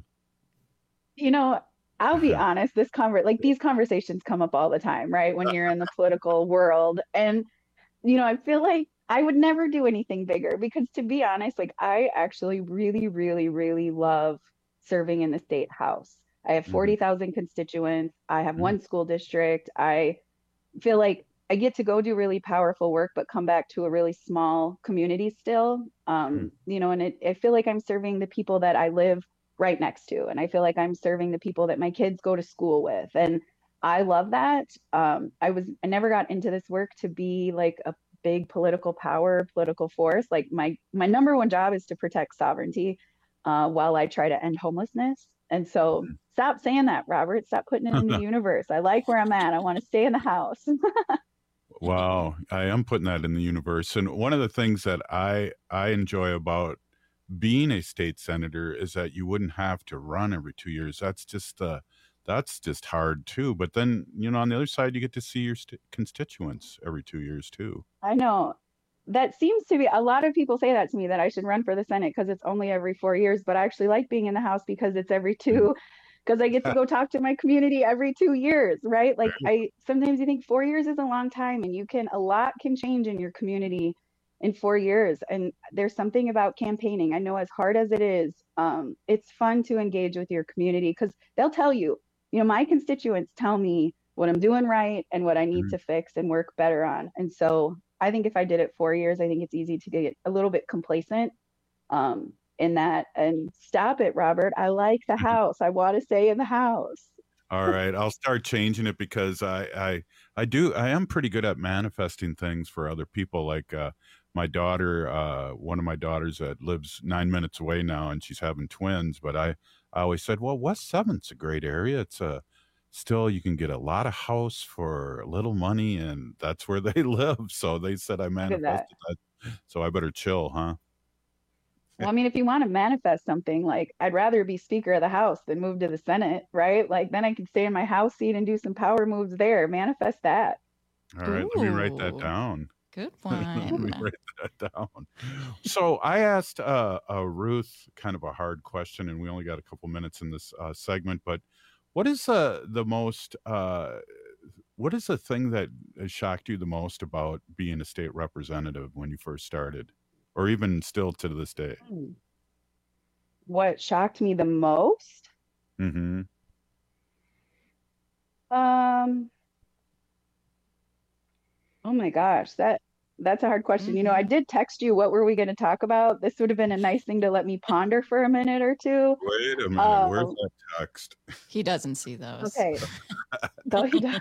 I'll be honest, these conversations come up all the time, right? When you're in the political world. And, I feel like I would never do anything bigger because, to be honest, like, I actually really, really, really love serving in the state house. I have 40,000 constituents. I have one school district. I feel like I get to go do really powerful work, but come back to a really small community still. And I feel like I'm serving the people that I live right next to. And I feel like I'm serving the people that my kids go to school with. And I love that. I never got into this work to be like a big political force. Like my number one job is to protect sovereignty while I try to end homelessness. And so stop saying that, Robert. Stop putting it in the universe. I like where I'm at. I want to stay in the house. Wow. I am putting that in the universe. And one of the things that I enjoy about being a state senator is that you wouldn't have to run every 2 years. That's just hard too. But then, on the other side, you get to see your constituents every 2 years too. I know. That seems to be, a lot of people say that to me, that I should run for the Senate because it's only every 4 years, but I actually like being in the House because it's every 2, because I get to go talk to my community every 2 years, right? Like sometimes you think 4 years is a long time, and a lot can change in your community in 4 years. And there's something about campaigning. I know as hard as it is, it's fun to engage with your community because they'll tell you, my constituents tell me what I'm doing right and what I need to fix and work better on. And so I think if I did it 4 years, I think it's easy to get a little bit complacent in that. And stop it, Robert. I like the house. I want to stay in the house. All right, I'll start changing it because I am pretty good at manifesting things for other people. Like my daughter, one of my daughters that lives 9 minutes away now, and she's having twins. But I always said, well, West 7th's a great area. It's still you can get a lot of house for little money, and that's where they live. So they said I manifested that. So I better chill, huh? Well, I mean, if you want to manifest something, like I'd rather be Speaker of the House than move to the Senate, right? Like then I can stay in my House seat and do some power moves there. Manifest that. All right, let me write that down. Good one. Let me write that down. So I asked Ruth kind of a hard question, and we only got a couple minutes in this segment. But what is the thing that shocked you the most about being a state representative when you first started? Or even still to this day? What shocked me the most? Mm-hmm. Oh my gosh, that's a hard question. I did text you, what were we going to talk about? This would have been a nice thing to let me ponder for a minute or two. Wait a minute, where's that text? He doesn't see those. Okay. No, he does.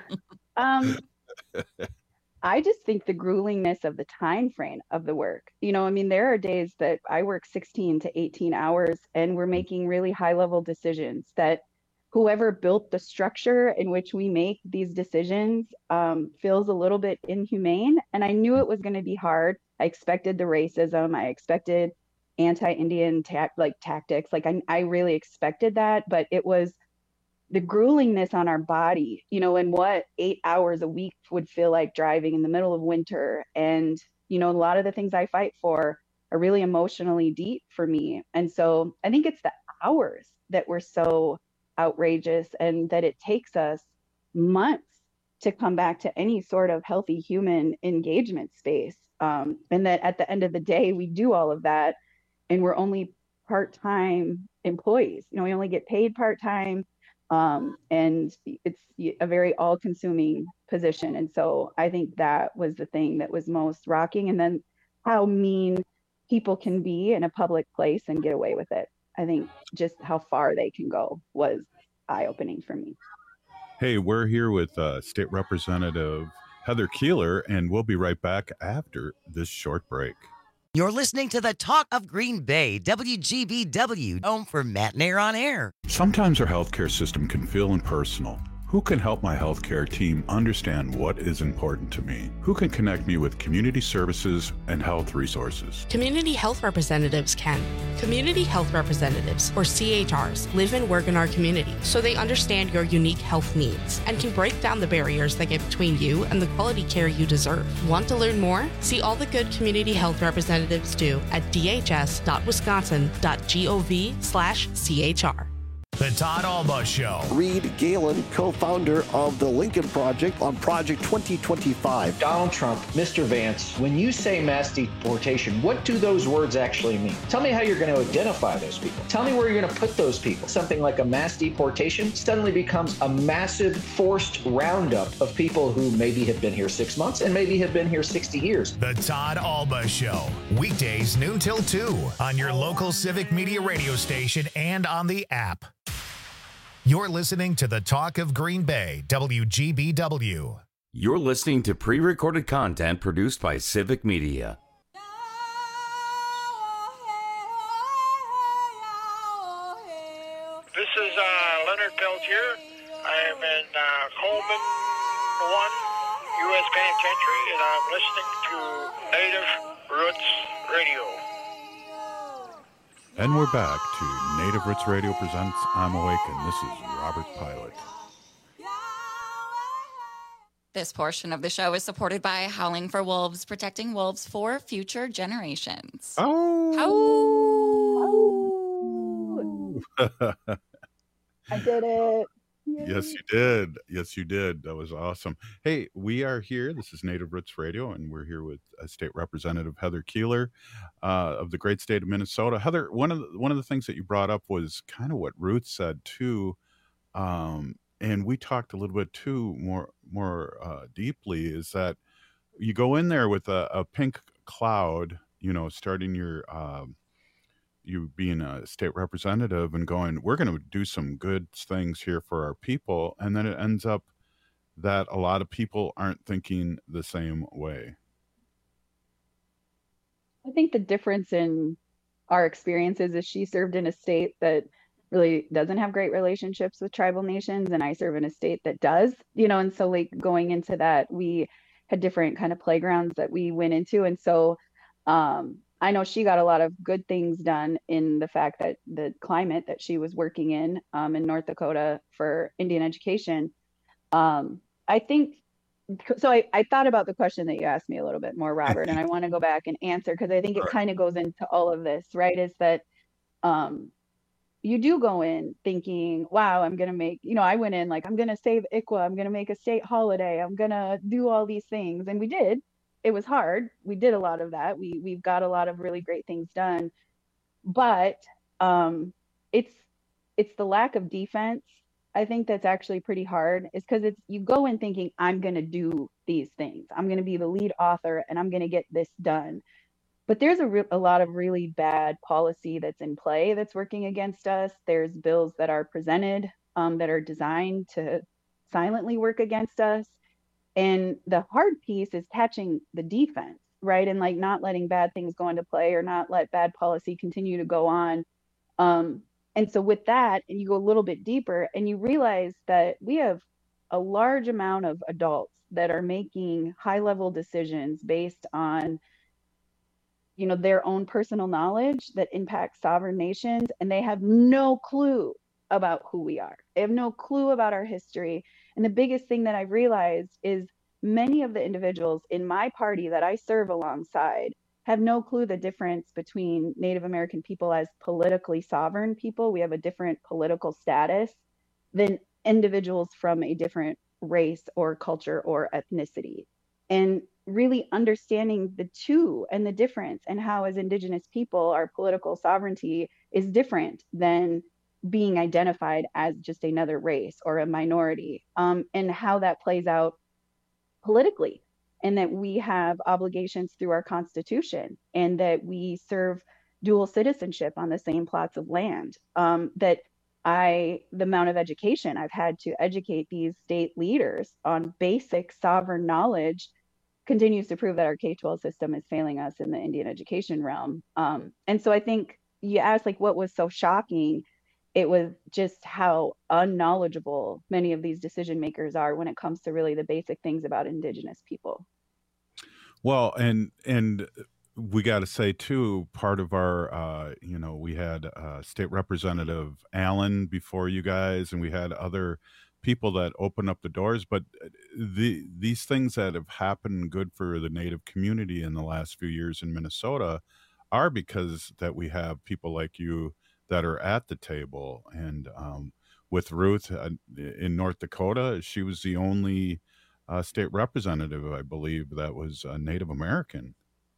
I just think the gruelingness of the time frame of the work. There are days that I work 16 to 18 hours and we're making really high level decisions that whoever built the structure in which we make these decisions feels a little bit inhumane. And I knew it was going to be hard. I expected the racism. I expected anti-Indian tactics. I really expected that, but it was the gruelingness on our body, and what 8 hours a week would feel like driving in the middle of winter. And, a lot of the things I fight for are really emotionally deep for me. And so I think it's the hours that were so outrageous and that it takes us months to come back to any sort of healthy human engagement space. And that at the end of the day, we do all of that and we're only part-time employees. We only get paid part-time. And it's a very all-consuming position. And so I think that was the thing that was most rocking. And then how mean people can be in a public place and get away with it. I think just how far they can go was eye-opening for me. Hey, we're here with State Representative Heather Keeler, and we'll be right back after this short break. You're listening to the Talk of Green Bay, WGBW, home for Matt and Air on Air. Sometimes our healthcare system can feel impersonal. Who can help my healthcare team understand what is important to me? Who can connect me with community services and health resources? Community health representatives can. Community health representatives, or CHRs, live and work in our community, so they understand your unique health needs and can break down the barriers that get between you and the quality care you deserve. Want to learn more? See all the good community health representatives do at dhs.wisconsin.gov/CHR. The Todd Alba Show. Reed Galen, co-founder of the Lincoln Project on Project 2025. Donald Trump, Mr. Vance, when you say mass deportation, what do those words actually mean? Tell me how you're going to identify those people. Tell me where you're going to put those people. Something like a mass deportation suddenly becomes a massive forced roundup of people who maybe have been here 6 months and maybe have been here 60 years. The Todd Alba Show. Weekdays noon till 2 on your local Civic Media radio station and on the app. You're listening to the Talk of Green Bay, WGBW. You're listening to pre-recorded content produced by Civic Media. This is Leonard Peltier. I am in Coleman 1 U.S. Penitentiary, and I'm listening to Native Roots Radio. And we're back to Native Roots Radio presents I'm Awake, and this is Robert Pilot. This portion of the show is supported by Howling for Wolves, protecting wolves for future generations. I did it. Yes, you did. Yes, you did. That was awesome. Hey, we are here. This is Native Roots Radio, and we're here with State Representative Heather Keeler of the great state of Minnesota. Heather, one of the things that you brought up was kind of what Ruth said too, and we talked a little bit too more deeply. Is that you go in there with a pink cloud, starting your you being a state representative and going, we're going to do some good things here for our people. And then it ends up that a lot of people aren't thinking the same way. I think the difference in our experiences is she served in a state that really doesn't have great relationships with tribal nations, and I serve in a state that does, and so like going into that, we had different kind of playgrounds that we went into. And so I know she got a lot of good things done in the fact that the climate that she was working in North Dakota for Indian education. I think, so I thought about the question that you asked me a little bit more, Robert, and I want to go back and answer, because I think it kind of goes into all of this, right? Is that you do go in thinking, wow, I'm going to make, I went in like, I'm going to save ICWA, I'm going to make a state holiday, I'm going to do all these things. And we did. It was hard. We did a lot of that. We've got a lot of really great things done, but it's the lack of defense, I think, that's actually pretty hard. Is because you go in thinking, I'm going to do these things, I'm going to be the lead author, and I'm going to get this done. But there's a lot of really bad policy that's in play that's working against us. There's bills that are presented that are designed to silently work against us. And the hard piece is catching the defense, right? And like not letting bad things go into play or not let bad policy continue to go on. And so with that, and you go a little bit deeper and you realize that we have a large amount of adults that are making high-level decisions based on, their own personal knowledge that impacts sovereign nations, and they have no clue about who we are. They have no clue about our history. And the biggest thing that I've realized is many of the individuals in my party that I serve alongside have no clue the difference between Native American people as politically sovereign people. We have a different political status than individuals from a different race or culture or ethnicity. And really understanding the two and the difference, and how as Indigenous people, our political sovereignty is different than being identified as just another race or a minority, and how that plays out politically, and that we have obligations through our Constitution, and that we serve dual citizenship on the same plots of land, that the amount of education I've had to educate these state leaders on basic sovereign knowledge continues to prove that our K-12 system is failing us in the Indian education realm. And so I think you asked like what was so shocking. It was just how unknowledgeable many of these decision makers are when it comes to really the basic things about Indigenous people. Well, and we got to say too, part of our, we had State Representative Allen before you guys, and we had other people that open up the doors, but these things that have happened good for the Native community in the last few years in Minnesota are because that we have people like you that are at the table. And with Ruth in North Dakota, she was the only state representative, I believe, that was Native American.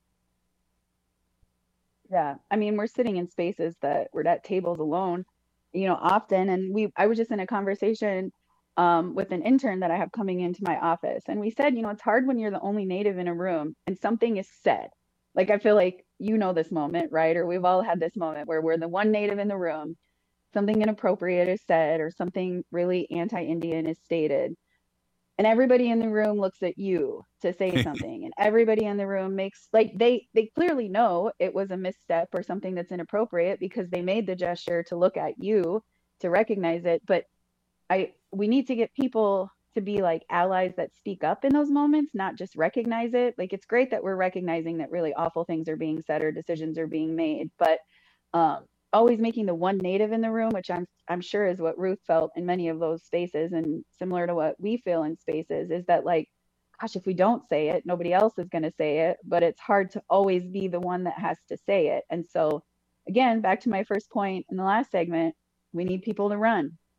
Yeah, I mean, we're sitting in spaces that we're at tables alone, often. And I was just in a conversation with an intern that I have coming into my office. And we said, it's hard when you're the only Native in a room and something is said. Like, I feel like this moment, right? Or we've all had this moment where we're the one Native in the room, something inappropriate is said or something really anti-Indian is stated. And everybody in the room looks at you to say something. And everybody in the room makes, like, they clearly know it was a misstep or something that's inappropriate because they made the gesture to look at you to recognize it. But we need to get people to be like allies that speak up in those moments, not just recognize it. Like, it's great that we're recognizing that really awful things are being said or decisions are being made, but always making the one Native in the room, which I'm sure is what Ruth felt in many of those spaces, and similar to what we feel in spaces, is that like, gosh, if we don't say it, nobody else is going to say it, but it's hard to always be the one that has to say it. And so again, back to my first point in the last segment, we need people to run.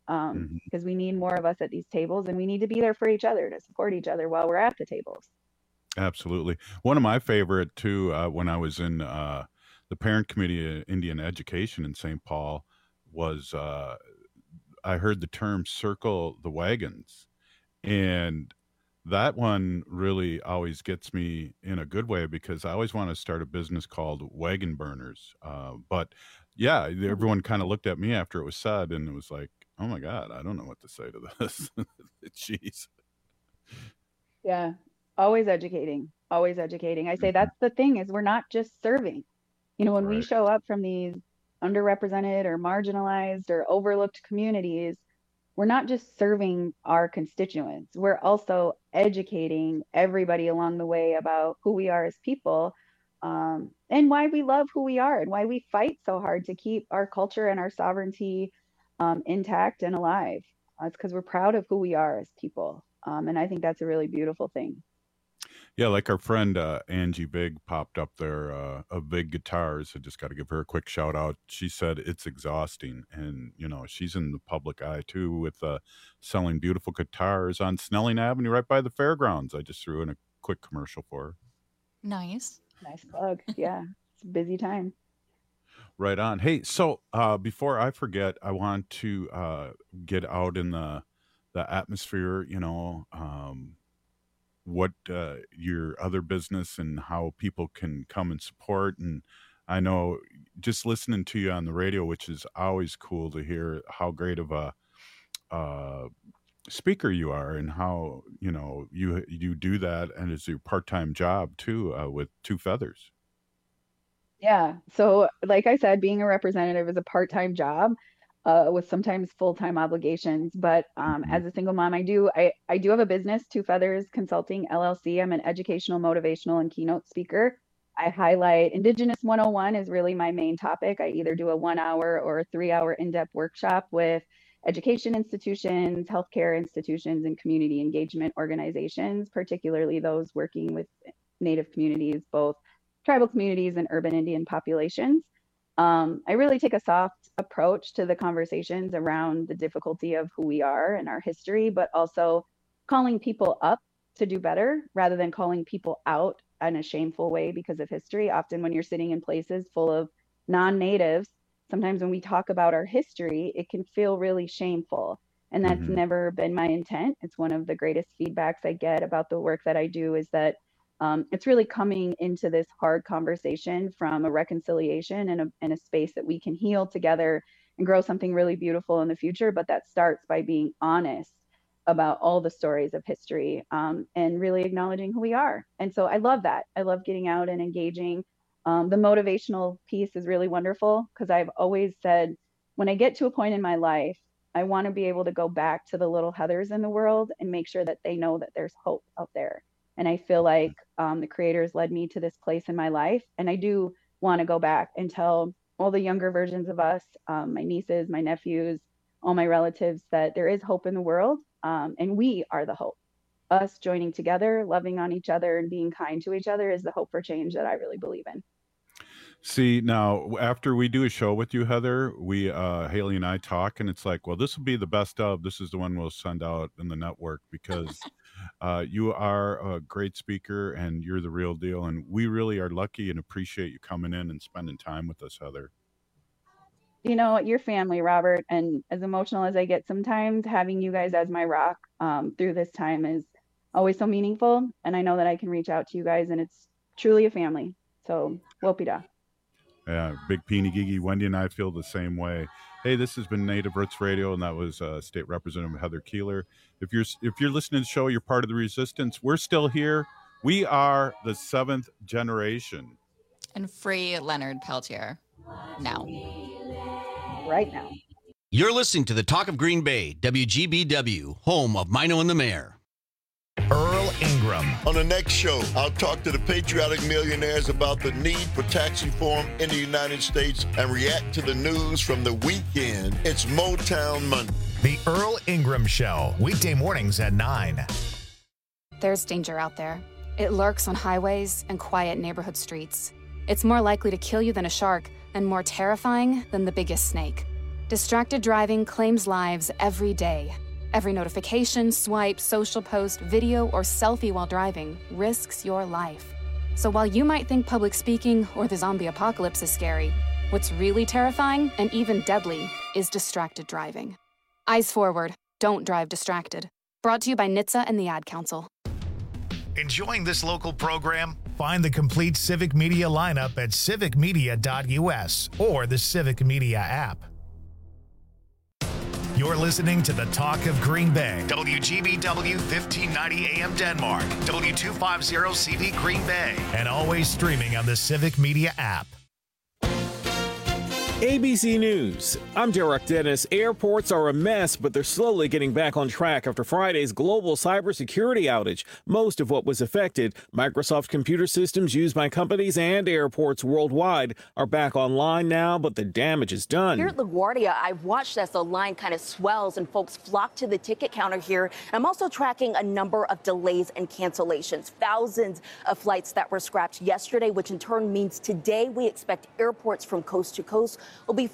because we need more of us at these tables, and we need to be there for each other to support each other while we're at the tables. Absolutely. One of my favorite too, when I was in the parent committee of Indian education in St. Paul, was I heard the term "circle the wagons," and that one really always gets me in a good way, because I always want to start a business called Wagon Burners. But yeah, everyone kind of looked at me after it was said, and it was like, oh my God, I don't know what to say to this. Jeez. Yeah. Always educating. I say that's the thing, is we're not just serving. When we show up from these underrepresented or marginalized or overlooked communities, we're not just serving our constituents. We're also educating everybody along the way about who we are as people, and why we love who we are, and why we fight so hard to keep our culture and our sovereignty intact and alive. It's because we're proud of who we are as people. And I think that's a really beautiful thing. Yeah, like our friend Angie Big popped up there of Big Guitars. I just got to give her a quick shout out. She said it's exhausting, and she's in the public eye too, with selling beautiful guitars on Snelling Avenue right by the fairgrounds. I just threw in a quick commercial for her. Nice plug. Yeah, it's a busy time. Right on. Hey, so before I forget, I want to get out in the atmosphere, what your other business and how people can come and support. And I know just listening to you on the radio, which is always cool to hear how great of a speaker you are, and how you do that, and it's your part-time job too, with Two Feathers. Yeah. So like I said, being a representative is a part-time job with sometimes full-time obligations. But as a single mom, I do have a business, Two Feathers Consulting LLC. I'm an educational, motivational, and keynote speaker. I highlight Indigenous 101 is really my main topic. I either do a 1 hour or a 3 hour in-depth workshop with education institutions, healthcare institutions, and community engagement organizations, particularly those working with Native communities, both tribal communities and urban Indian populations. I really take a soft approach to the conversations around the difficulty of who we are and our history, but also calling people up to do better rather than calling people out in a shameful way because of history. Often when you're sitting in places full of non-natives, sometimes when we talk about our history, it can feel really shameful. And that's never been my intent. It's one of the greatest feedbacks I get about the work that I do, is that it's really coming into this hard conversation from a reconciliation and a space that we can heal together and grow something really beautiful in the future. But that starts by being honest about all the stories of history, and really acknowledging who we are. And so I love that. I love getting out and engaging. The motivational piece is really wonderful, because I've always said, when I get to a point in my life, I want to be able to go back to the little Heathers in the world and make sure that they know that there's hope out there. And I feel like the creators led me to this place in my life. And I do want to go back and tell all the younger versions of us, my nieces, my nephews, all my relatives, that there is hope in the world. And we are the hope. Us joining together, loving on each other, and being kind to each other is the hope for change that I really believe in. See, now, after we do a show with you, Heather, Haley and I talk, and it's like, well, this will be the best of. This is the one we'll send out in the network, because you are a great speaker and you're the real deal. And we really are lucky and appreciate you coming in and spending time with us, Heather. Your family, Robert, and as emotional as I get sometimes, having you guys as my rock through this time is always so meaningful. And I know that I can reach out to you guys, and it's truly a family. So, Wopida. Yeah, Big Peeny Gigi, Wendy and I feel the same way. Hey, this has been Native Roots Radio, and that was State Representative Heather Keeler. If you're listening to the show, you're part of the resistance. We're still here. We are the 7th generation. And free Leonard Peltier now. Right now. You're listening to the Talk of Green Bay, WGBW, home of Mino and the Mayor. Earl Ingram. On the next show, I'll talk to the patriotic millionaires about the need for tax reform in the United States and react to the news from the weekend. It's Motown Monday. The Earl Ingram Show, weekday mornings at 9. There's danger out there. It lurks on highways and quiet neighborhood streets. It's more likely to kill you than a shark, and more terrifying than the biggest snake. Distracted driving claims lives every day. Every notification, swipe, social post, video, or selfie while driving risks your life. So while you might think public speaking or the zombie apocalypse is scary, what's really terrifying and even deadly is distracted driving. Eyes forward. Don't drive distracted. Brought to you by NHTSA and the Ad Council. Enjoying this local program? Find the complete Civic Media lineup at civicmedia.us or the Civic Media app. You're listening to the Talk of Green Bay. WGBW 1590 AM Denmark, W250 CV Green Bay, and always streaming on the Civic Media app. ABC News. I'm Derek Dennis. Airports are a mess, but they're slowly getting back on track after Friday's global cybersecurity outage. Most of what was affected, Microsoft computer systems used by companies and airports worldwide, are back online now, but the damage is done. Here at LaGuardia, I've watched as the line kind of swells and folks flock to the ticket counter here. I'm also tracking a number of delays and cancellations. Thousands of flights that were scrapped yesterday, which in turn means today we expect airports from coast to coast will be